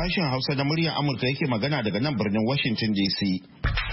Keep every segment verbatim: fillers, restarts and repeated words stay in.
Sashen Hausa na muryar Amurka yake magana daga nan birnin Washington D C.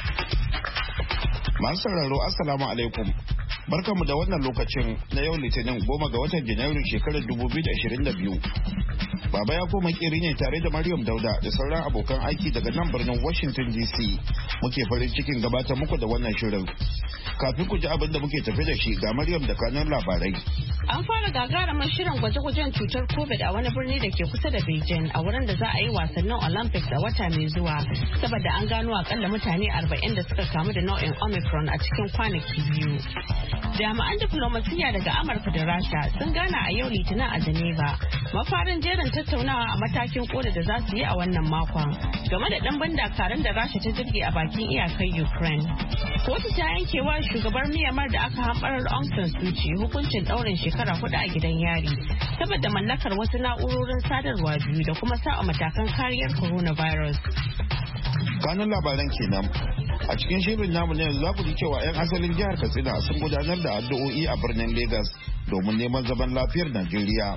Masu sauraro Assalamu alaikum. Barkanmu da wannan lokacin na yau Litinin goma ga watan Janairu shekarar dubu biyu da ashirin da biyu. Baba ya koma kiri ne tare da Maryam Dauda da sauran abokan aiki daga nan birnin Washington D C. Muke farin cikin gabatar muku da wannan shirin. Kafin ku ji abin da muke tafi da shi ga Maryam da kanun labarai. An fara gagarumin shirin gwaje-gwajen cutar COVID a wani birni da ke kusa da Beijing a wurin da za a yi wasannin Olympics a wata mai zuwa. Saboda an gano akalla mutane arba'in da suka kamu da nau'in Omicron a cikin kwanaki biyu. Jami'an diflomasiyya daga Amurka da Rasha sun gana a yau Litinin a Geneva. Mafarin jerin tattaunawa a matakin koda da za su yi a wannan makon game da ɗimbin dakarun da Rasha ta jirge a bakin iyakar Ukraine. Kotu ta yankewa shugabar Myanmar da aka hambarar Aung San Suu Kyi hukuncin ɗaurin shekara hudu a gidan yari saboda mallakar wasu na'urorin sadarwa biyu da kuma sa'a matakan kariyar coronavirus. Kanun labaran kenan. A cikin shirin namu ne za ku ji cewa 'yan asalin jihar Katsina sun gudanar da addu'o'i a birnin Legas domin neman zaman lafiyar Najeriya.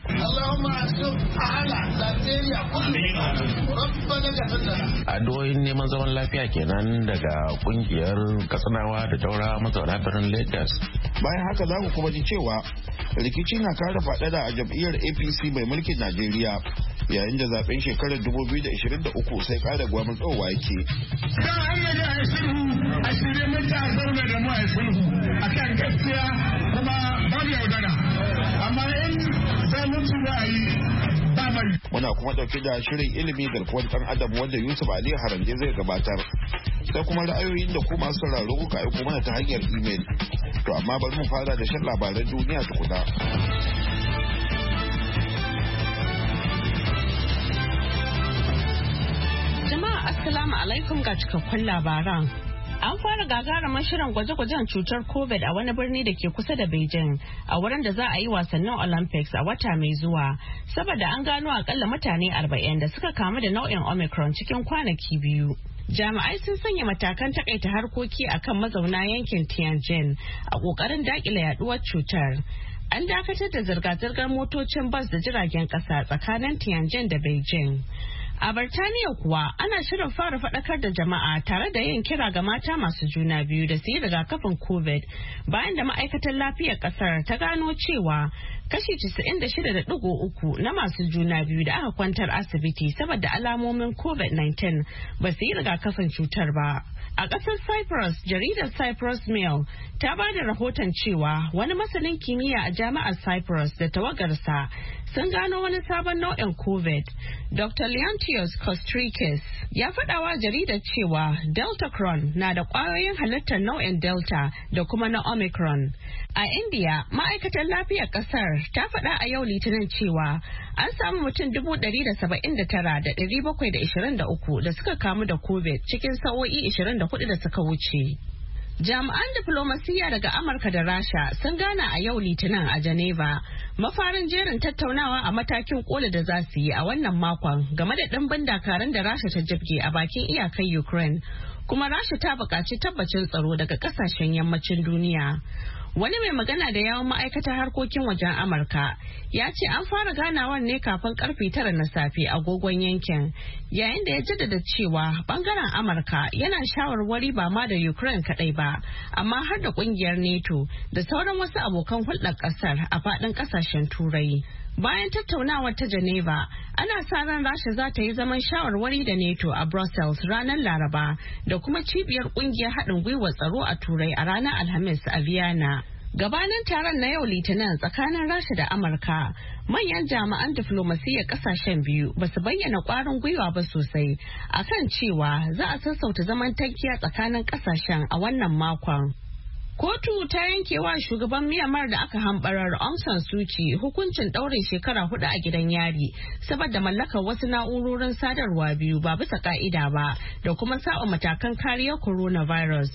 Addu'o'in neman zaman lafiya kenan daga kungiyar Katsinawa da Daura mazauna birnin Legas. Bayan haka za ku kuma ji cewa rikici na kara faɗaɗa a jam'iyyar A P C mai mulkin Najeriya yayin da zaben shekarar dubu biyu da ashirin da uku sai ƙara gwamin tsowa yake. A shirye muke a zaune da mu a sulhu a kan gaskiya kuma babu yaudara. Amma in zalunci za a yi ba mai. Muna kuma ɗauke da shirin ilimi garkuwar ɗan adam wanda Yusuf Ali Haranje zai gabatar. Sai kuma ra'ayoyin da kuma sauraro kuka aiko mana ta hanyar imel. To amma bari mu fara da shan labaran duniya tukuna. Jama'a Assalamu alaikum ga cikakkun labaran. An fara gagarumin shirin gwaje-gwajen cutar COVID a wani birni da ke kusa da Beijing a wurin da za a yi wasannin Olympics a wata mai zuwa saboda an gano akalla mutane arba'in da suka kamu da nau'in Omicron cikin kwanaki biyu. Jami'ai sun sanya matakan takaita harkoki akan mazauna yankin Tianjin a kokarin dakile yaduwar cutar. An dakatar da zirga-zirgar motocin bas da jiragen kasa tsakanin Tianjin da Beijing. A Birtaniya kuwa ana shirin fara faɗakar da jama'a tare da yin kira ga mata masu juna biyu da su yi rigakafin COVID bayan da ma'aikatar lafiyar ƙasar ta gano cewa kashi casa'in da shida da ɗigo uku na masu juna biyu da aka kwantar asibiti saboda alamomin COVID nineteen ba su yi rigakafin cutar ba. A ƙasar Cyprus, jaridar Cyprus Mail ta ba da rahoton cewa wani masanin kimiyya a jami'ar Cyprus da tawagarsa sun gano wani sabon nau'in COVID. Doctor Leontios Kostrikis ya faɗawa jaridar cewa Deltacron na da ƙwayoyin halittar nau'in Delta da kuma na Omicron. A India, ma'aikatar lafiyar ƙasar ta faɗa a yau Litinin cewa an samu mutum dubu ɗari da saba'in da tara da ɗari bakwai da ishirin da uku da suka kamu da COVID cikin sa'o'i ishirin da hudu da suka wuce. Jami'an diflomasiyya daga Amurka da Rasha sun gana a yau Litinin a Geneva, mafarin jerin tattaunawa a matakin kola da za su yi a wannan makon game da ɗimbin dakarun da Rasha ta jibge a bakin iyakar Ukraine, kuma Rasha ta buƙaci tabbacin tsaro daga ƙasashen yammacin duniya. Wani mai magana da yawon ma'aikatar harkokin wajen Amurka ya ce an fara ganawar ne kafin karfe tara na safe a agogon yankin, yayin da ya jaddada cewa bangaren Amurka yana shawarwari ba ma da Ukraine kadai ba, amma har da kungiyar NATO da sauran wasu abokan hulɗar ƙasar a faɗin ƙasashen Turai. Bayan tattaunawar ta Geneva, ana sa ran Rasha za ta yi zaman shawarwari da NATO a Brussels ranar Laraba da kuma cibiyar kungiyar haɗin gwiwar tsaro a Turai a ranar Alhamis a Vienna. Gabanin taron na yau Litinin tsakanin Rasha da Amurka, manyan jami'an diflomasiyyar kasashen biyu ba su bayyana kwarin gwiwa ba sosai akan cewa za a sassauta zaman tankiya tsakanin kasashen a wannan makon. Kotu ta yanke wa shugaban Myanmar da aka hambarar Aung San Suu Kyi hukuncin ɗaurin shekara hudu a gidan yari saboda mallakar wasu na'urorin sadarwa biyu ba bisa ka'ida ba da kuma saba matakan kariyar coronavirus.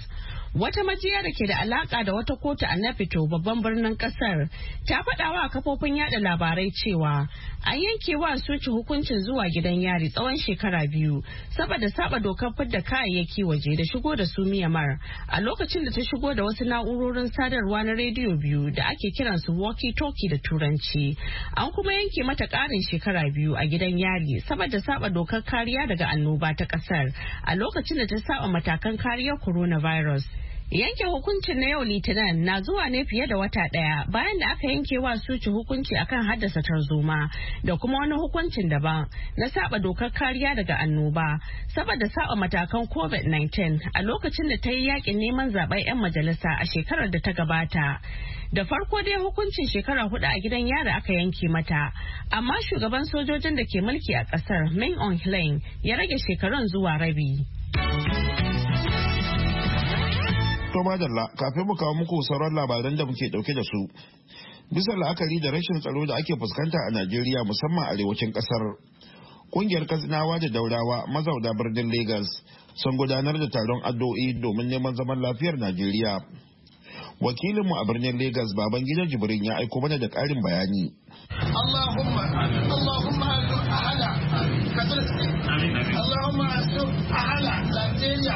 Wata majiya da ke da alaka da wata kotu a Naypyidaw babban birnin kasar ta faɗa wa kafofin yada labarai cewa an yanke wa Suci hukuncin zuwa gidan yari tsawon shekara biyu saboda saba dokar fidda kayayyaki waje da shigo da su Myanmar a lokacin da ta shigo da wasu na'urorin sadarwa na rediyo biyu da ake kiransu walkie-talkie da turanci. An kuma yanke mata ƙarin shekara biyu a gidan yari saboda saba dokar kariya daga annoba ta kasar a lokacin da ta saba matakan kariyar coronavirus. Yanke hukuncin na yau Litinin na zuwa ne fiye da wata ɗaya bayan da aka yanke wa Suci hukunci akan haddasa tarzoma da kuma wani hukuncin daban na saba dokar kariya daga annoba saboda saba matakan covid nineteen a lokacin da ta yi yakin neman zaben 'yan majalisa a shekarar da ta gabata. Da farko dai hukuncin shekara hudu a gidan yari aka yanke mata, amma shugaban sojojin da ke mulki a kasar Min Aung Hlaing ya rage shekarun zuwa rabi. To madalla, kafin mu kawo muku sauran labaran da muke dauke da su. Bisa la'akari da rashin tsaro da ake fuskanta a Najeriya musamman arewacin kasar. Kungiyar Katsinawa da Daurawa mazauna birnin Lagos sun gudanar da taron addu'o'i domin neman zaman lafiyar Najeriya. Wakilinmu a birnin Lagos Babangida Jibrin ya aiko mana da ƙarin bayani. Allahumma Allahumma ahala Allahumma ahala Najeriya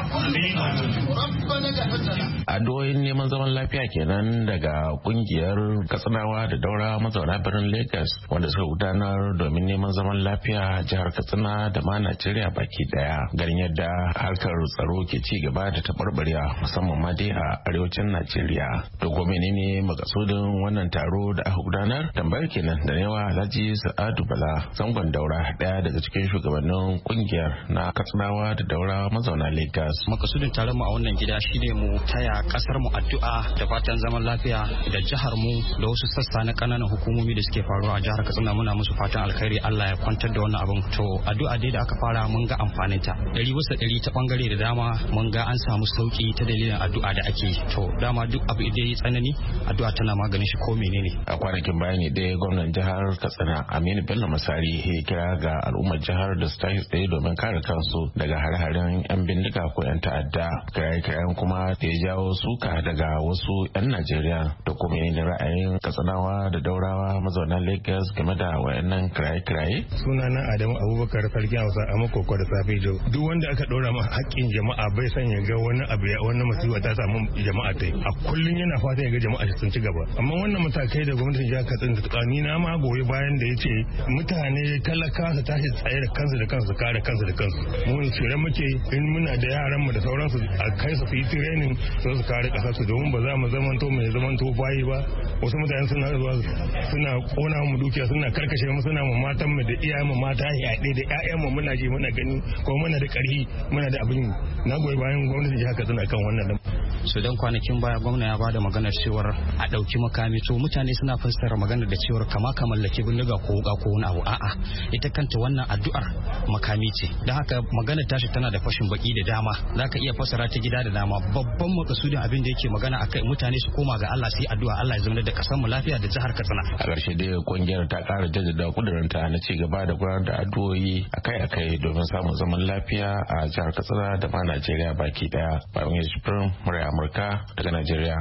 Rabbana ghfir Addu'o'in neman zaman lafiya kenan daga kungiyar Katsinawa da Daura mazauna birnin Lagos wanda suka gudanar domin neman zaman lafiya jihar Katsina da ma Najeriya baki daya. Ganin yadda harkar tsaro ke ci gaba da taɓarɓarewa musamman ma dai a arewacin Najeriya. To ko menene makasudin wannan taro da aka gudanar? Tambayar kenan da yawa Alhaji Sa'adu Bala zangon Daura daya daga cikin shugabannin kungiyar na Katsinawa da Daura mazauna Lagos. Makasudin taron mu a wannan gida shine mu taya kasar mu addu'a da fatan zaman lafiya da jihar mu da wasu sassa na kananan hukumomi da suke faruwa a jihar Katsina. Muna musu fatan alkhairi, Allah ya kwantar da wannan abin. To addu'a dai da aka fara mun ga amfanin ta ɗari bisa ɗari ta bangare da dama mun ga an samu sauki ta dalilin addu'a da ake. To dama duk abu da ya tsanani addu'a tana maganin shi ko menene. A kwanakin baya ne dai gwamnan jihar Katsina Aminu Bello Masari ya kira ga al'ummar jihar da su tashi tsaye domin kare kansu daga hare-haren 'yan bindiga ko 'yan ta'adda. Kiraye-kirayen kuma da ya jawo suka daga wasu 'yan Najeriya da kuma yin ra'ayin Katsinawa da Daurawa mazauna Lagos game da wayannan kiraye-kiraye. Sunana Adamu Abubakar Sarki Hausa a Makoko da Safijo. Duk wanda aka ɗora ma haƙƙin jama'a bai san ya ga wani abu ya wani musiba ta samu jama'a ta a kullum yana fata ya ga jama'a sun ci gaba. Amma wannan matakai da gwamnatin jihar Katsina ta tsani na ma goyi bayan da ya ce mutane talaka su tashi tsaye da kansu da kansu kare kansu da kansu. Mu shirye muke in muna da yaran mu da sauransu a kai su yi training su su kare kasar su domin ba za mu zamanto mai zamanto bayi ba. Wasu mutane suna zuwa suna kona mu dukiya suna karkashe mu suna mu matan mu da iyayen mu mata yaɗe da ƴaƴan mu muna ji muna gani ko muna da ƙarfi muna da abin na goyi bayan gwamnatin jihar Katsina kan wannan. So dan kwanakin baya gwamna ya bada maganar cewar a ɗauki makami, to mutane suna fassara maganar da cewar kama ka mallaki bindiga ko wuka ko wani abu. A'a, ita kanta wannan addu'ar makami ce. Don haka maganar tashi tana da fashin baki da dama, zaka iya fassara ta gida da dama. Babban makasudin abin da yake magana akai mutane su koma ga Allah su yi addu'a Allah ya zama da kasar mu lafiya da jihar Katsina. A ƙarshe dai kungiyar ta ƙara jaddada kudurinta na ci gaba da gudanar da addu'o'i akai-akai domin samun zaman lafiya a jihar Katsina da ma Najeriya baki daya. Bayan Jibrin Murya Amurka daga Najeriya.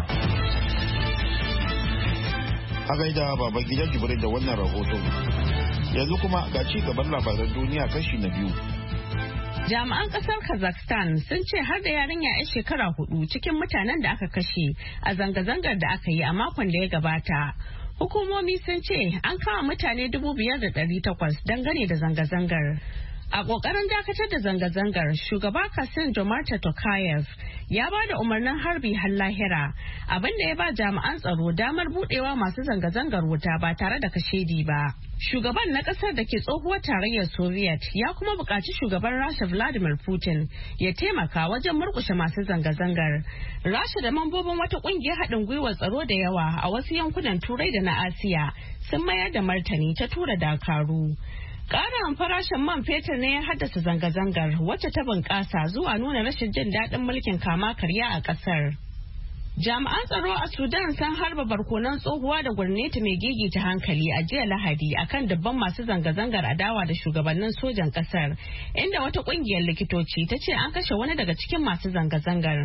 A gaida baban gidan Jibrin da wannan rahoton. Yanzu kuma ga ci gaban labaran duniya kashi na biyu. Jami'an kasar Kazakhstan sun ce har da yarinya 'yan shekara hudu cikin mutanen da aka kashe a zanga-zangar da aka yi a makon da ya gabata. Hukumomi sun ce an kama mutane dubu biyar da ɗari takwas dangane da zanga-zangar. A ƙoƙarin dakatar da zanga-zangar, shugaba Kasim Jomart Tokayev ya ba da umarnin harbi har lahira, abinda ya ba jami'an tsaro damar budewa masu zanga-zangar wuta ba tare da kashedi ba. Shugaban na ƙasar da ke tsohuwar tarayyar Soviet ya kuma buƙaci shugaban Rasha Vladimir Putin ya taimaka wajen murƙushe masu zanga-zangar. Rasha da mambobin wata ƙungiyar haɗin gwiwar tsaro da yawa a wasu yankunan Turai da na Asiya sun mayar da martani ta tura dakaru. Ƙarin farashin man fetur ne ya haddasa zanga-zangar wacce ta bunƙasa zuwa nuna rashin jin daɗin mulkin kama karya a ƙasar. Jami'an tsaro a Sudan sun harba barkonan tsohuwa da gwarneti mai gigita hankali a jiya Lahadi akan dubban masu zanga-zangar adawa da shugabannin sojan ƙasar, inda wata ƙungiyar likitoci ta ce an kashe wani daga cikin masu zanga-zangar.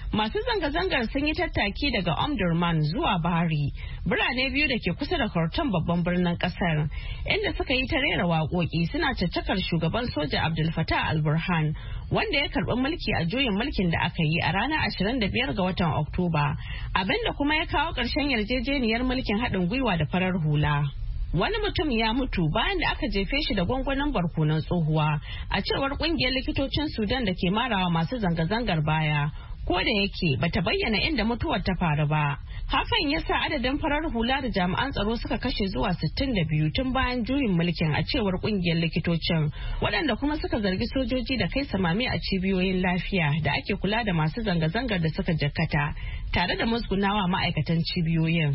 Masu zanga-zangar sun yi tattaki daga Omdurman zuwa Bari, birane biyu da ke kusa da Khartoum babban birnin kasar, inda suka yi ta rera waƙoƙi suna caccakar shugaban soja Abdul Fattah al-Burhan, wanda ya karɓi mulki a juyin mulkin da aka yi a ranar ashirin da biyar ga watan Oktoba, abinda kuma ya kawo ƙarshen yarjejeniyar mulkin haɗin gwiwa da farar hula. Wani mutum ya mutu bayan da aka jefe shi da gwangwanin barkonon tsohuwa, a cewar ƙungiyar likitocin Sudan da ke marawa masu zanga-zangar baya. Ko da yake bata bayyana inda mutuwar ta faru ba. Hakan ya sa adadin farar hula da jami'an tsaro suka kashe zuwa sittin da biyu tun bayan juyin mulkin, a cewar kungiyar likitocin, waɗanda kuma suka zargi sojoji da kai samami a cibiyoyin lafiya da ake kula da masu zanga-zangar da suka jakkata, tare da musgunawa ma'aikatan cibiyoyin.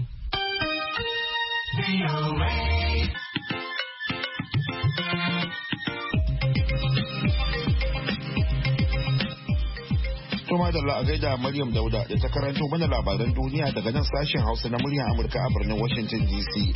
Tuma da a gaida Maryam Dauda da ta karanto mana labaran duniya daga nan sashen Hausa na muryar Amurka a birnin Washington D C.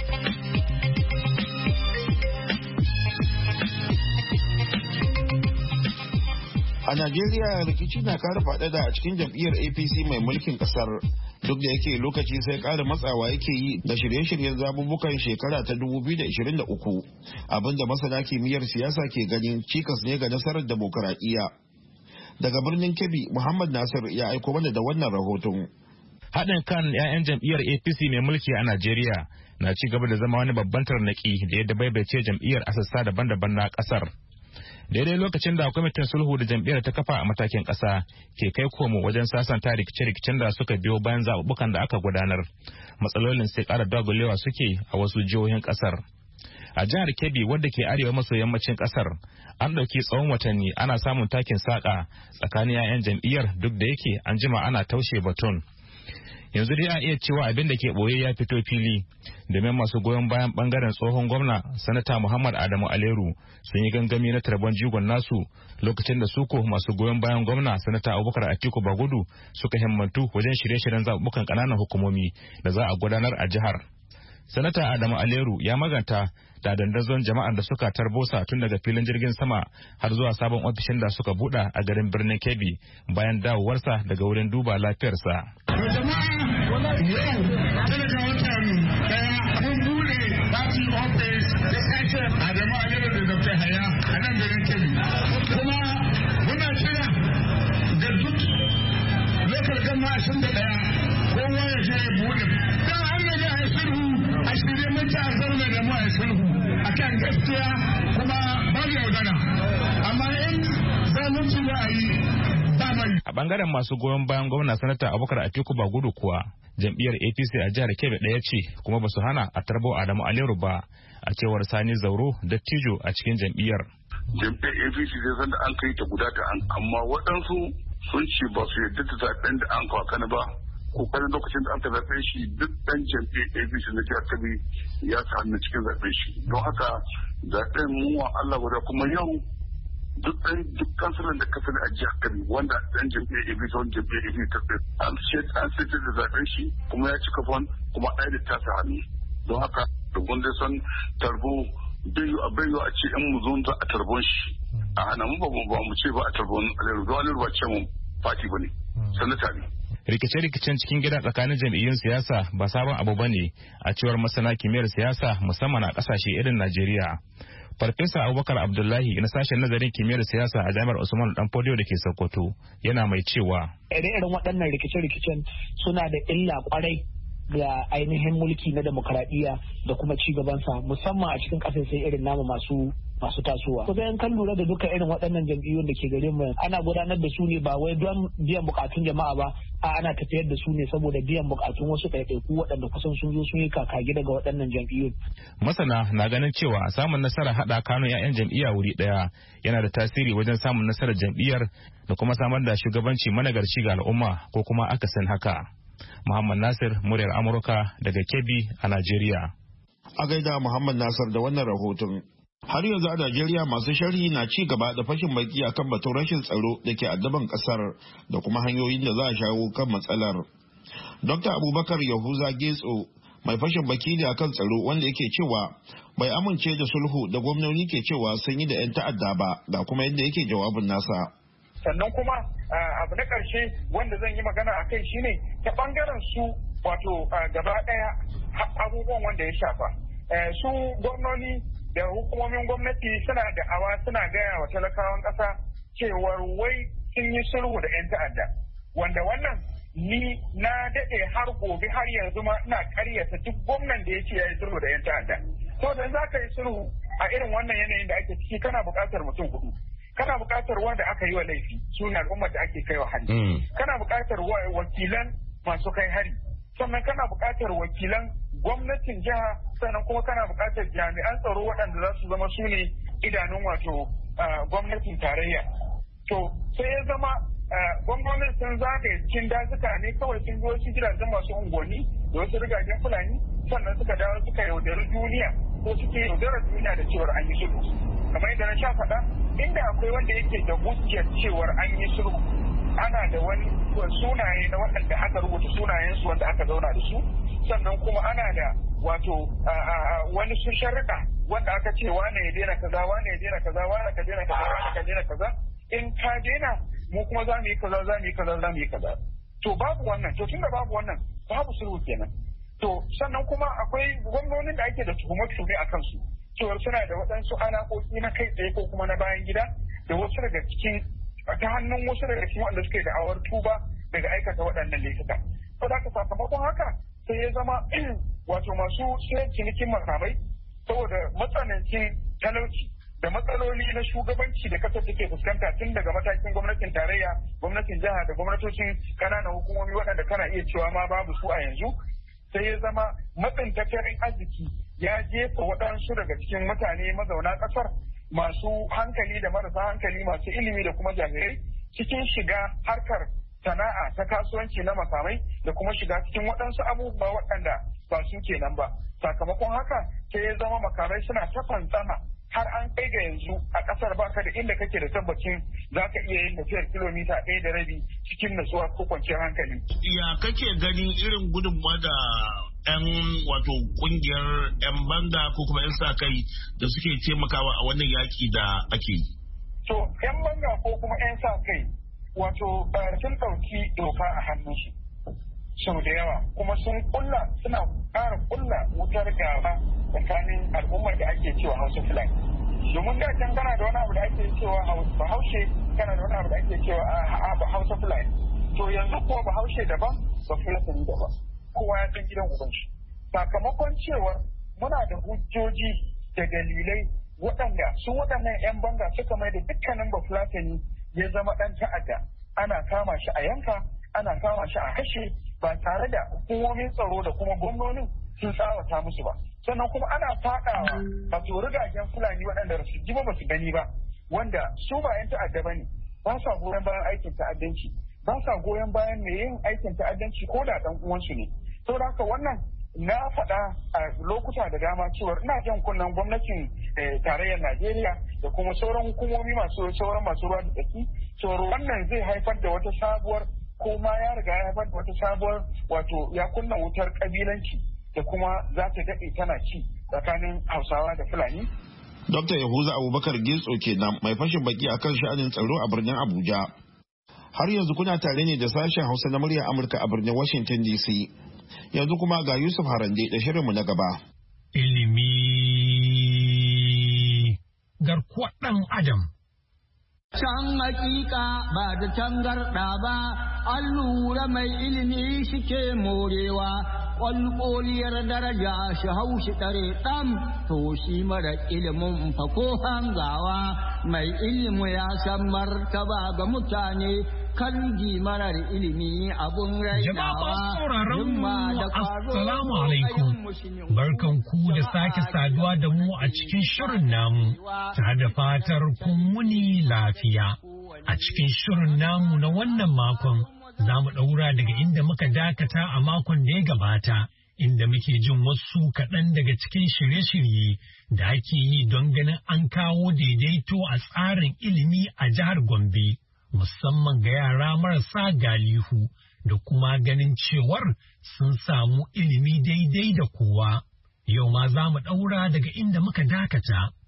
A Najeriya rikici na kara faɗaɗa a cikin jam'iyyar A P C mai mulkin ƙasar, duk da yake lokaci sai ƙara matsawa yake yi da shirye-shiryen zabubukan shekara ta dubu biyu da ashirin da uku, abinda masana kimiyyar siyasa ke ganin cikas ne ga nasarar demokaradiyya. Daga birnin Kebbi, Muhammad Nasir ya aiko mana da wannan rahoton. Haɗin kan 'ya'yan jam'iyyar A P C mai mulki a Najeriya na ci gaba da zama wani babban tarnaki da ya dabaibace jam'iyyar a sassa daban-daban na ƙasar. Daidai lokacin da kwamitin sulhu da jam'iyyar ta kafa a matakin ƙasa ke kai komo wajen sasanta rikice-rikicen da suka biyo bayan zaɓuɓɓukan da aka gudanar, matsalolin sai ƙara dagulewa suke a wasu jihohin ƙasar. A jihar Kebbi, wadda ke arewa maso yammacin kasar, an ɗauki tsawon watanni ana samun takin saƙa tsakanin 'ya'yan jam'iyyar, duk da yake an jima ana taushe batun. Yanzu dai a iya cewa abin da ke ɓoye ya fito fili, domin masu goyon bayan ɓangaren tsohon gwamna sanata Muhammad Adamu Aleru sun yi gangami na tarban jigon nasu, lokacin da suko masu goyon bayan gwamna sanata Abubakar Atiku Bagudu suka himmantu wajen shirye-shiryen zaɓuɓɓukan ƙananan hukumomi da za a gudanar a jihar. Sanata Adamu Aleru ya maganta da dandazon jama'ar da suka tarbosa tun daga filin jirgin sama har zuwa sabon ofishin da suka buɗa a garin birnin Kebbi bayan dawowarsa daga wurin duba lafiyarsa. Adamu Aleru da Doctor Haya a nan garin Kebbi. Kuma muna kira ga duk lokal gama ashirin da ɗaya kowa ya je ya buɗe. Don an yaga a sulhu a shirye mun ta zauna da mu a sulhu a kan gaskiya kuma babu yaudana. Amma in zalunci za a yi ba mai. A bangaren masu goyon bayan gwamna sanata Abubakar Atiku Bagudu kuwa, jam'iyyar A P C a jihar Kebbi ɗaya ce kuma ba su hana a tarbo Adamu Aleru ba, a cewar Sani Zauro dattijo a cikin jam'iyyar. Jam'iyyar A P C zai san da an kai ta guda ta an, amma waɗansu sun ce ba su yarda da zaɓen da an kwakana ba. Kokarin lokacin da aka zaɓe shi duk ɗan jam'iyyar A P C na jihar Kebbi ya sa hannu cikin zaɓen shi. Don haka zaɓen mu wa Allah guda, kuma yau duk ɗan duk kansulan da kasa a jihar Kebbi wanda ɗan jam'iyyar A P C wani jam'iyyar A P C ta tsaye an sai da zaɓen shi kuma ya cika fon kuma ɗaya da ta sa hannu. Don haka da gwanda san tarbo bayu a bayu a ce in mu zo za a tarbon shi a hana mu ba mu ce ba a tarbon Aleru, don Aleru ba ce mu fati ba ne, sanata ne. Rikice-rikicen cikin gida tsakanin jam'iyyun siyasa ba sabon abu ba ne, a cewar masana kimiyyar siyasa musamman a kasashe irin Najeriya. Farfesa Abubakar Abdullahi na sashen nazarin kimiyyar siyasa a Jami'ar Usman Danfodiyo da ke Sokoto yana mai cewa ire-iren waɗannan rikice-rikicen suna da illa kwarai ga ainihin mulki na demokaradiyya da kuma ci gabansa, musamman a cikin ƙasashe irin namu masu masu tasowa. Kuma in kan lura da duka irin waɗannan jam'iyyun da ke gare mu ana gudanar da su ne ba wai don biyan bukatun jama'a ba, a ana tafiyar da su ne saboda biyan bukatun wasu ɗaiɗaiku waɗanda kusan sun zo sun yi kakagi daga waɗannan jam'iyyun. Masana na ganin cewa samun nasarar haɗa kanun 'ya'yan jam'iyya wuri ɗaya yana da tasiri wajen samun nasarar jam'iyyar da kuma samar da shugabanci managarci ga al'umma ko kuma akasin haka. Muhammad Nasir, muryar Amurka daga Kebbi a Najeriya. A gaida Muhammad Nasir da wannan rahoton. Har yanzu a Najeriya masu sharhi na ci gaba da fashin baki akan batun rashin tsaro da ke addaban kasar da kuma hanyoyin da za a shawo kan matsalar. Dokta Abubakar Yahuza Getso mai fashin baki ne akan tsaro wanda yake cewa bai amince da sulhu da gwamnoni ke cewa sun yi da 'yan ta'adda ba, da kuma yadda yake jawabin nasa. sannan kuma abu na ƙarshe wanda zan yi magana a kai shine ta ɓangaren su wato gaba ɗaya abubuwan wanda ya shafa su gwamnoni da hukumomin gwamnati suna da awa suna gaya wa talakawan ƙasa cewar wai sun yi sulhu da 'yan ta'adda wanda wannan ni na daɗe har gobe har yanzu ma ina ƙaryata duk gwamnan da ya ce ya yi sulhu da 'yan ta'adda to da za ka yi sulhu a irin wannan yanayin da ake ciki kana buƙatar mutum hudu kana buƙatar wanda aka yi wa laifi su ne al'ummar da ake kai wa hari kana buƙatar wakilan masu kai hari sannan kana buƙatar wakilan gwamnatin jiha sannan kuma kana buƙatar jami'an tsaro waɗanda za su zama su ne idanun wato gwamnatin tarayya to sai ya zama gwamnonin sun zagaye cikin dazuka ne kawai sun zo su gidajen masu unguwanni da wasu rigagen fulani sannan suka dawo suka yaudari duniya ko suke yaudarar duniya da cewar an yi sulhu kamar yadda na sha faɗa inda akwai wanda yake da hujjar cewar an yi sulhu ana da wani sunaye na waɗanda aka rubuta sunayensu wanda aka zauna da su sannan kuma ana da wato wani sun sharriɗa wanda aka ce wane ya daina kaza wane ya daina kaza wane ka daina kaza wane ka daina kaza in ka daina mu kuma za mu yi kaza za mu yi kaza za mu yi kaza to babu wannan to tunda babu wannan babu sulhu kenan to sannan kuma akwai gwamnonin da ake da tuhumar tuhume a kansu cewar suna da waɗansu alaƙoƙi na kai tsaye ko kuma na bayan gida da wasu daga cikin ta hannun wasu daga cikin wanda suke da'awar tuba daga aikata waɗannan laifuka to da sakamakon haka sai ya zama wato masu sai cinikin makamai saboda matsanancin talauci da matsaloli na shugabanci da kasar take fuskanta tun daga matakin gwamnatin tarayya gwamnatin jiha da gwamnatocin kananan hukumomi waɗanda kana iya cewa ma babu su a yanzu sai ya zama matsin tattalin arziki ya jefa waɗansu daga cikin mutane mazauna ƙasar masu hankali da marasa hankali masu ilimi da kuma jami'ai cikin shiga harkar sana'a ta kasuwanci na makamai da kuma shiga cikin waɗansu abubuwa waɗanda ba su kenan ba sakamakon haka sai ya zama makamai suna ta fantsama har an kai ga yanzu a ƙasar baka da inda kake da tabbacin za ka iya yin tafiyar kilomita ɗaya da rabi cikin natsuwa ko kwanciyar hankali. Ya kake ganin irin gudunmawa da 'yan wato kungiyar 'yan banga ko kuma 'yan sa kai da suke taimakawa a wannan yaƙi da ake yi? To 'yan banga ko kuma 'yan sa kai wato sun ɗauki doka a hannunsu sau da yawa kuma sun kulla suna ƙara kulla wutar gaba tsakanin al'ummar da ake cewa hausa fulani domin da can kana da wani abu da ake cewa bahaushe kana da wani abu da ake cewa a hausa fulani to yanzu kuwa bahaushe daban ba fulani daban kowa ya san gidan uban shi sakamakon cewar muna da hujjoji da dalilai waɗanda su waɗannan 'yan banga suka mai da dukkanin ba fulatani ya zama ɗan ta'adda ana kama shi a yanka ana kama shi a kashe ba tare da hukumomin tsaro da kuma gwamnonin sun tsawata musu ba sannan kuma ana faɗawa wato rigagen fulani waɗanda su ji ba su gani ba wanda su ba 'yan ta'adda ba ne ba sa goyon bayan aikin ta'addanci ba sa goyon bayan mai yin aikin ta'addanci ko da ɗan uwansu ne saboda haka wannan na faɗa a lokuta da dama cewa ina jan kunnen gwamnatin tarayyar Najeriya da kuma sauran hukumomi masu sauran masu ruwa da tsaki cewa wannan zai haifar da wata sabuwar ko ma ya riga ya haifar da wata sabuwar wato ya kunna wutar kabilanci da kuma za ta daɗe tana ci tsakanin Hausawa da Fulani. Dokta Yahuza Abubakar Getso kenan mai fashin baki akan sha'anin tsaro a birnin Abuja. Har yanzu kuna tare ne da sashen Hausa na muryar Amurka a birnin Washington D C. Yanzu kuma ga Yusuf Harande da shirinmu na gaba. Ilimi garkuwar ɗan Adam. Can hakika ba da tangarɗa ba, an lura mai ilimi shike morewa. Ƙwalƙoliyar daraja shi hau shi ɗare ɗan, to shi mara ilimin fa ko hangawa, mai ilimi ya san martaba ga mutane, kalgi marar ilimi abun rainawa. Jama'a da assalamu alaikum, barkan ku da sake saduwa da mu a cikin shirin namu, ta da fatar kun muni lafiya. A cikin shirin namu na wannan makon, za mu ɗaura daga inda muka dakata a makon da ya gabata, inda muke jin wasu kaɗan daga cikin shirye-shirye da ake yi don ganin an kawo daidaito a tsarin ilimi a jihar Gombe, musamman ga yara marasa galihu da kuma ganin cewar sun samu ilimi daidai da kowa. Yau ma za mu ɗaura daga inda muka dakata.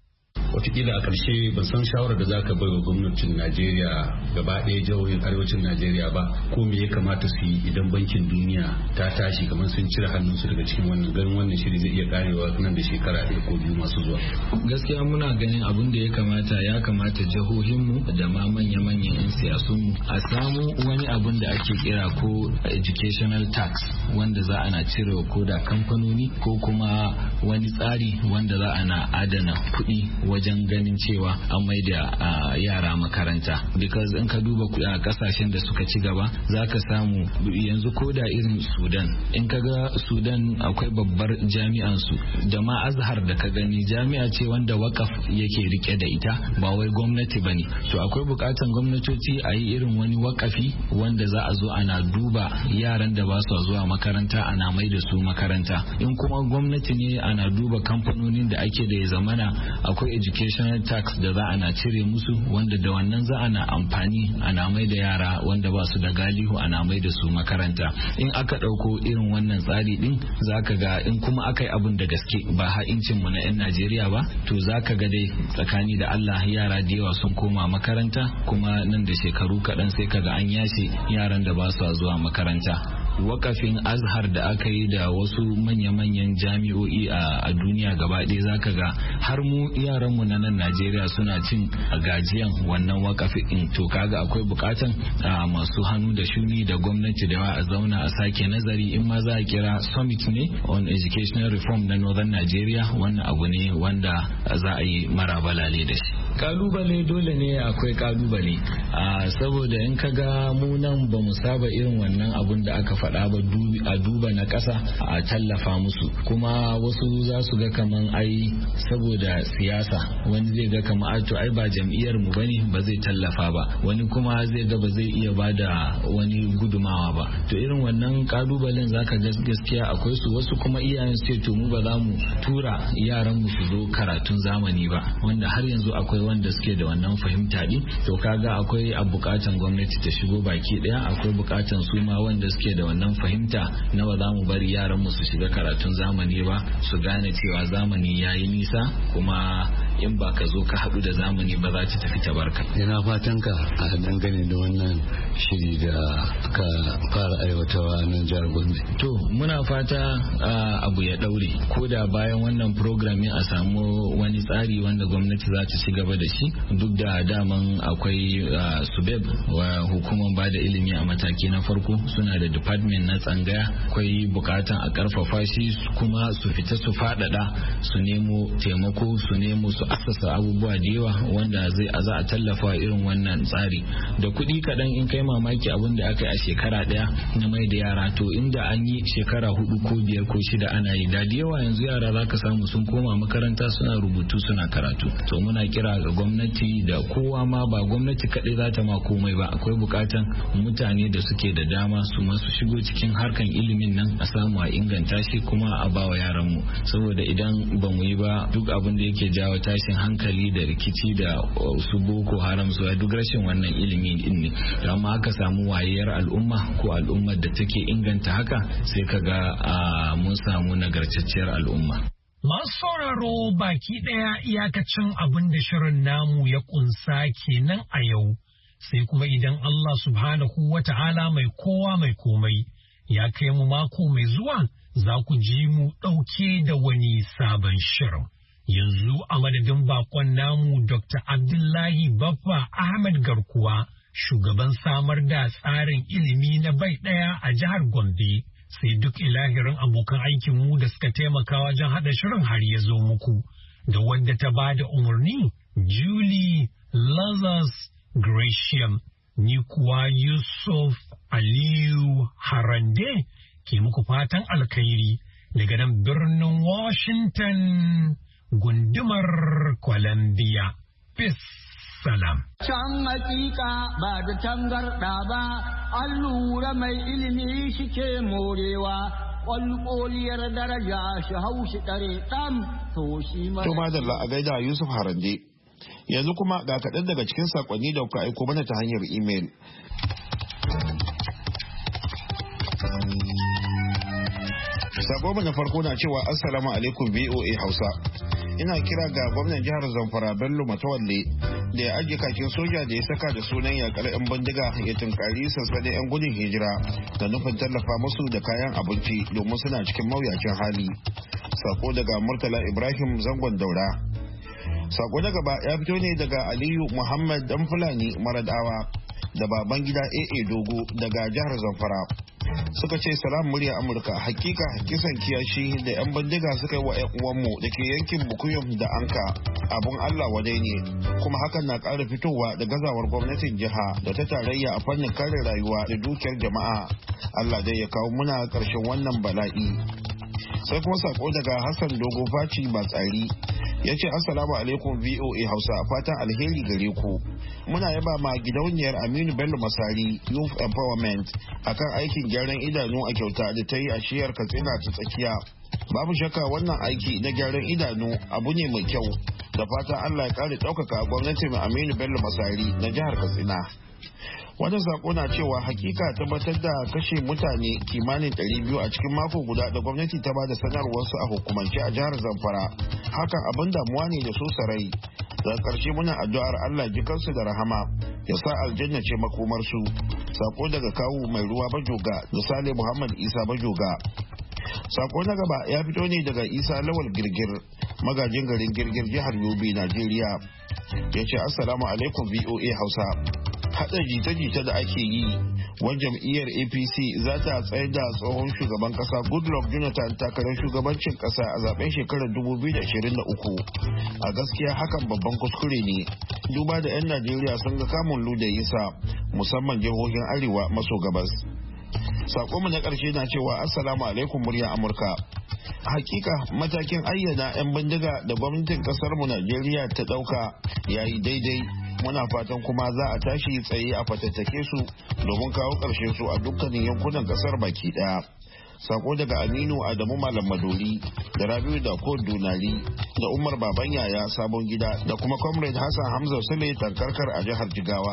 Wataƙila a ƙarshe ban san shawarar da za ka bai wa gwamnatin Najeriya gaba ɗaya jihohin arewacin Najeriya ba, ko me ya kamata su yi idan bankin duniya ta tashi kamar sun cire hannunsu daga cikin wannan garin wannan shiri zai iya karewa nan da shekara ɗaya ko biyu masu zuwa. Gaskiya muna ganin abin da ya kamata ya kamata jihohinmu da ma manya-manyan 'yan siyasunmu a samu wani abin da ake kira ko educational tax wanda za a na cire ko da kamfanoni ko kuma wani tsari wanda za a na adana kuɗi wajen ganin cewa an maida yara makaranta, because in ka duba kasashen da suka ci gaba za ka samu yanzu ko da irin Sudan, in ka ga Sudan akwai babbar jami'an su da ma Azhar da ka gani jami'a ce wanda wakaf yake rike da ita ba wai gwamnati bane. So akwai bukatan gwamnatoci a yi irin wani wakafi wanda za a zo ana duba yaran da ba su zuwa makaranta ana mai da su makaranta. In kuma gwamnati ne ana duba kamfanonin da ake da ya zamana akwai educational tax da za ana cire musu wanda da wannan za ana amfani ana mai da yara wanda ba su da galihu ana mai da su makaranta. In aka ɗauko irin wannan tsari din zaka ga in kuma aka yi abun da gaske ba ha'incin mu na 'yan Najeriya ba, to zaka ga dai tsakani da Allah yara da yawa sun koma makaranta, kuma nan da shekaru kaɗan sai kaga an yashe yaran da ba su zuwa makaranta. Wakafin Azhar da aka yi da wasu manya-manyan jami'o'i a duniya gaba ɗaya zaka ga har mu yaranmu na nan Najeriya suna cin gajiyan wannan wakafin. To kaga akwai bukatan masu hannu da shuni da gwamnati da yawa a zauna a sake nazari, in ma za a kira summit ne on educational reform na Northern Nigeria, wannan abu ne wanda za a yi marabalale da shi. Kalubale dole ne akwai kalubale saboda in ka ga mu nan ba mu saba irin wannan abun da aka faɗa ba, a duba na ƙasa a tallafa musu, kuma wasu za su ga kaman ai saboda siyasa wani zai ga kaman to ai ba jam'iyyar mu bane ba zai tallafa ba, wani kuma zai ga ba zai iya bada wani gudumawa ba. To irin wannan kalubalen zaka ga gaskiya akwai su. Wasu kuma iyayen su ce to mu ba za mu tura yaran mu su zo karatun zamani ba, wanda har yanzu akwai wanda suke da wannan fahimta din. To kaga akwai a bukatan gwamnati ta shigo baki daya, akwai bukatan su ma wanda suke da wannan fahimta na ba za mu bari yaran mu su shiga karatun zamani ba, su gane cewa zamani yayi nisa, kuma in ba ka zo ka haɗu da zamani ba za ta tafi ta barka. Ina fatan ka a dangane da wannan shiri da ka fara aiwatarwa nan jihar Gombe. To muna fata abu ya daure, ko da bayan wannan programin a samu wani tsari wanda gwamnati za ta ci gaba da shi, duk da daman akwai subeb wa hukumar ba da ilimi a mataki na farko suna da department na tsangaya, akwai bukatan a karfafa shi kuma su fita su faɗaɗa su nemo taimako, su nemo su asasa abubuwa da yawa wanda zai za a tallafa irin wannan tsari da kuɗi kaɗan. In kai mamaki abin da aka yi a shekara ɗaya na mai da yara, to inda an yi shekara hudu ko biyar ko shida ana yi da yawa yanzu yara za ka samu sun koma makaranta suna rubutu suna karatu. To muna kira ga gwamnati da kowa ma, ba gwamnati kaɗai za ta ma komai ba, akwai bukatan mutane da suke da dama su ma su shigo cikin harkan ilimin nan a samu a inganta shi kuma a bawa yaran mu, saboda idan ba mu yi ba duk abin da yake jawo tashin hankali da rikici da su boko haram su duk rashin wannan ilimi din ne. Amma aka samu wayar al'umma ko al'ummar da take inganta haka, sai kaga mun samu nagartacciyar al'umma. Masu sauraro baki ɗaya iyakacin abin da shirin namu ya ƙunsa kenan a yau, sai kuma idan Allah subhanahu wa ta'ala mai kowa mai komai ya kai mu mako mai zuwa, za ku ji mu ɗauke da wani sabon shirin. Yanzu a madadin bakon namu Doctor Abdullahi Baffa Ahmed Garkuwa, shugaban samar da tsarin ilimi na bai ɗaya a jihar Gombe, sai duk ilahirin abokan aikinmu da suka taimaka wajen haɗa shirin har ya zo muku, da wadda ta ba da umarni Julie Lazarus Gratiam, ni kuwa Yusuf Aliyu Harande ke muku fatan alkhairi daga nan birnin Washington gundumar Columbia. Peace. Salam. Can hakika ba da tangarɗa ba, an lura mai ilimi shi ke morewa, ƙwalƙoliyar daraja shi hau shi ɗare ɗan to shi ma. To madalla a gaida Yusuf Harande. Yanzu kuma ga kaɗan daga cikin saƙonni da kuka aiko mana ta hanyar imel. Sako na farko na cewa Assalamu alaikum V O A Hausa. ina kira ga gwamnan jihar Zamfara Bello Matawalle da ya ajiye kakin soja da ya saka da sunan yakar 'yan bindiga ya tunkari sansanin 'yan gudun hijira da nufin tallafa musu da kayan abinci domin suna cikin mawuyacin hali. Sako daga Murtala Ibrahim Zangon Daura. Sako na gaba ya fito ne daga Aliyu Muhammad Dan Fulani Maradawa da baban gida A A Dogo daga jihar Zamfara. Suka ce salam murya Amurka, hakika kisan kiyashi da 'yan bindiga suka yi wa 'yan uwanmu da ke yankin Bukuyum da Anka abun Allah wadai ne, kuma hakan na ƙara fitowa da gazawar gwamnatin jiha da ta tarayya a fannin kare rayuwa da dukiyar jama'a. Allah dai ya kawo muna ƙarshen wannan bala'i. Sai kuma sako daga Hassan Dogo Faci Batsari ya ce assalamu alaikum V O A Hausa, fatan alheri gare ku. Muna yaba ma gidauniyar Aminu Bello Masari Youth Empowerment akan aikin gyaran idanu a kyauta da ta yi a shiyar Katsina ta tsakiya. Babu shakka wannan aiki na gyaran idanu abu ne mai kyau, da fatan Allah ya kare ɗaukaka gwamnatin Aminu Bello Masari na jihar Katsina. Wannan sako na cewa hakika tabbatar da kashe mutane kimanin ɗari biyu a cikin mako guda da gwamnati ta bada sanarwarsu a hukumance a jihar Zamfara. Hakan abin damuwa ne da so sarai. Daga ƙarshe muna addu'ar Allah ji kansu da rahama ya sa aljanna ce makomarsu. Sako daga kawu mai ruwa Bajoga da Sale Muhammad Isa Bajoga. Sako na gaba ya fito ne daga Isa Lawal Girgir, magajin garin Girgir jihar Yobe, Najeriya. Ya ce assalamu alaikum V O A Hausa. Haɗa jita-jita da ake yi wa jam'iyyar A P C za ta tsayar da tsohon shugaban ƙasa Goodluck Jonathan takarar shugabancin ƙasa a zaben shekarar dubu biyu da ashirin da uku. A gaskiya hakan babban kuskure ne, duba da 'yan Najeriya sun ga kamun ludayinsa musamman jihohin Arewa maso gabas. Sakonmu na ƙarshe na cewa assalamu alaikum murya Amurka. Hakika matakin ayyana 'yan bindiga da gwamnatin ƙasarmu Najeriya ta ɗauka yayi daidai. Muna fatan kuma za a tashi tsaye a fatattake su domin kawo ƙarshen su a dukkanin yankunan ƙasar baki ɗaya. Sako daga Aminu Adamu Malam Madori da Rabiu da Ko Dunali da Umar Baban Yaya Sabon Gida da kuma Comrade Hassan Hamza Sule Tankarkar a jihar Jigawa.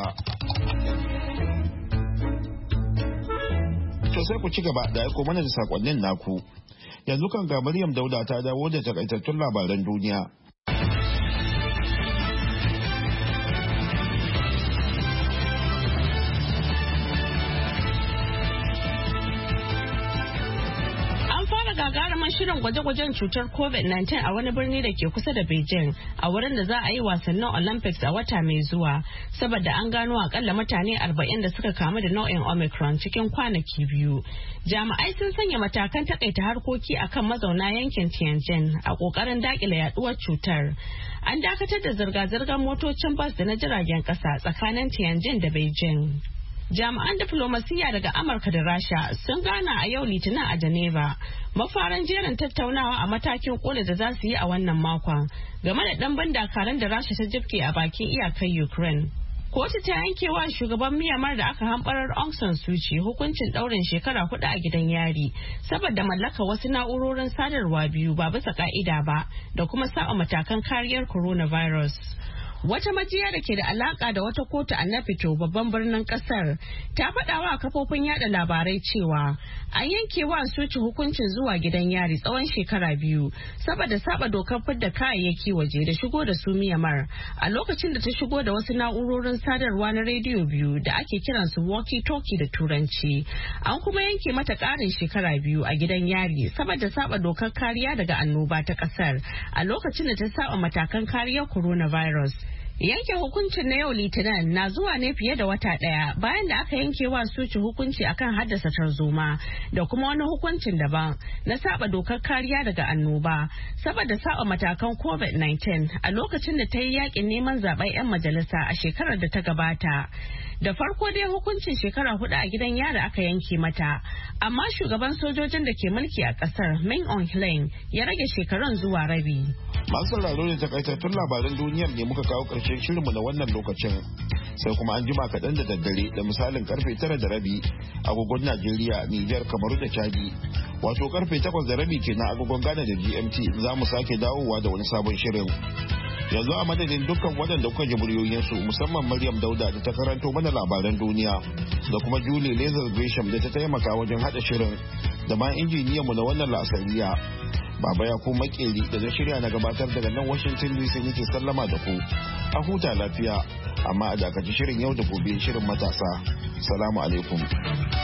To sai ku ci gaba da aiko mana da sakonnin naku. Yanzu kan ga Maryam Dauda ta dawo da takaitattun labaran duniya. Gagarumin shirin gwaje-gwajen cutar covid nineteen a wani birni da ke kusa da Beijing a wurin da za a yi wasannin Olympics a wata mai zuwa, saboda an gano akalla mutane arba'in da suka kamu da nau'in Omicron cikin kwanaki biyu. Jami'ai sun sanya matakan takaita harkoki akan mazauna yankin Tianjin a kokarin dakile yaduwar cutar. An dakatar da zirga-zirgar motocin bas da na jiragen kasa tsakanin Tianjin da Beijing. Jami'an diflomasiyya daga Amurka da Rasha sun gana a yau Litinin a Geneva, mafarin jerin tattaunawa a matakin koli da za su yi a wannan makon game da ɗanban dakaran da Rasha ta jibke a bakin iyakar Ukraine. Kotu ta yanke wa shugaban Myanmar da aka hamɓarar Aung San Suu Kyi hukuncin ɗaurin shekara hudu a gidan yari saboda mallaka wasu na'urorin sadarwa biyu ba bisa ka'ida ba da kuma saba matakan kariyar coronavirus. Wata majiya da ke da alaka da wata kotu a Naypyidaw babban birnin kasar ta faɗa wa kafofin yada labarai cewa an yanke wa Suu Kyi hukuncin zuwa gidan yari tsawon shekara biyu saboda saba dokar fidda kayayyaki waje da shigo da su Myanmar a lokacin da ta shigo da wasu na'urorin sadarwa na rediyo biyu da ake kiransu walkie-talkie da turanci. An kuma yanke mata ƙarin shekara biyu a gidan yari saboda saba dokar kariya daga annoba ta kasar a lokacin da ta saba matakan kariyar coronavirus. Yanke hukuncin na yau Litinin na zuwa ne fiye da wata ɗaya bayan da aka yanke wa Suu Kyi hukunci akan haddasa tarzoma da kuma wani hukuncin daban na saba dokar kariya daga annoba saboda saba matakan covid nineteen a lokacin da ta yi yakin neman zaben 'yan majalisa a shekarar da ta gabata. Da farko dai hukuncin shekara hudu a gidan yari aka yanke mata, amma shugaban sojojin da ke mulki a kasar Min Aung Hlaing ya rage shekarun zuwa rabi. Masu sauraro da takaitattun labaran duniyar ne muka kawo ƙarshen shirinmu na wannan lokacin. Sai kuma an jima kaɗan da daddare da misalin karfe tara da rabi agogon Najeriya, Nijar, Kamaru da Chadi. Wato karfe takwas da rabi kenan agogon Ghana da G M T za mu sake dawowa da wani sabon shirin. Yanzu a madadin dukkan waɗanda kuka ji muryoyinsu musamman Maryam Dauda da ta karanto mana labaran duniya da kuma Julie Lazar Gresham da ta taimaka wajen haɗa shirin da ma injiniyanmu na wannan lasariya. Baba ya ko makeri da na shirya na gabatar daga nan Washington D C nake sallama da ku. A huta lafiya, amma a dakaci shirin yau da gobe shirin matasa. Salamu alaikum.